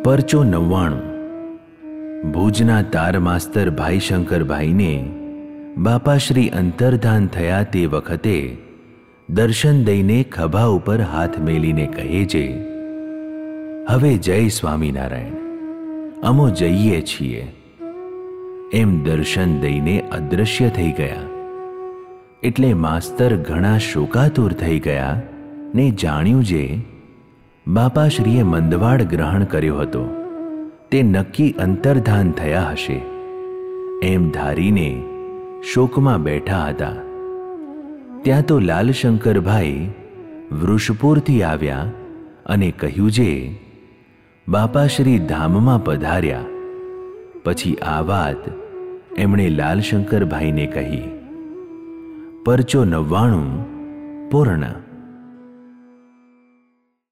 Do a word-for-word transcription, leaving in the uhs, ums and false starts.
પરચો નવ્વાણું. ભુજના તાર માસ્તર ભાઈ શંકરભાઈને બાપાશ્રી અંતર્ધાન થયા તે વખતે દર્શન દઈને ખભા ઉપર હાથ મેલીને કહે છે, હવે જય સ્વામિનારાયણ, અમો જઈએ છીએ. એમ દર્શન દઈને અદૃશ્ય થઈ ગયા. એટલે માસ્તર ઘણા શોકાતુર થઈ ગયા ને જાણ્યું જે બાપાશ્રીએ મંદવાડ ગ્રહણ કર્યો હતો તે નક્કી અંતર્ધાન થયા હશે એમ ધારીને શોકમાં બેઠા હતા. ત્યાં તો લાલશંકરભાઈ વૃષપુરથી આવ્યા અને કહ્યું જે બાપાશ્રી ધામમાં પધાર્યા. પછી આ વાત એમણે લાલશંકરભાઈને કહી. પરચો નવ્વાણું પૂર્ણ.